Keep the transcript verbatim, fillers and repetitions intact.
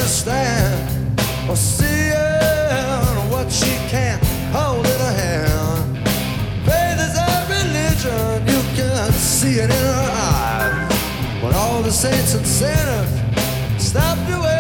understand or seeing what she can't hold in her hand. Faith is a religion, you can see it in her eyes. When all the saints and sinners stop doing